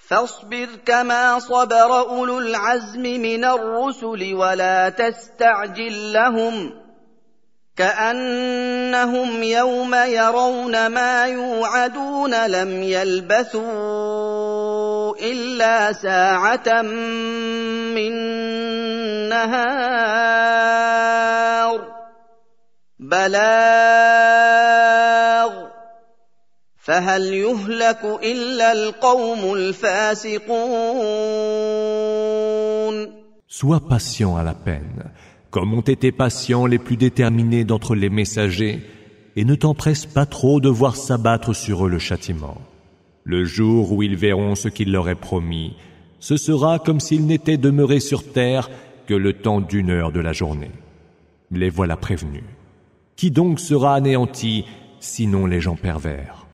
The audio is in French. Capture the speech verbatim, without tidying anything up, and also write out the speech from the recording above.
فاصبر كما صبر أولو العزم من الرسل ولا تستعجل لهم كأنهم يوم يرون ما يوعدون لم يلبثوا إلا ساعة من نهار بلاغ فهل يهلك إلا القوم الفاسقون. Sois patient à la peine, comme ont été patients les plus déterminés d'entre les messagers, et ne t'empresse pas trop de voir s'abattre sur eux le châtiment. Le jour où ils verront ce qu'il leur est promis, ce sera comme s'ils n'étaient demeurés sur terre que le temps d'une heure de la journée. Les voilà prévenus. Qui donc sera anéanti, sinon les gens pervers?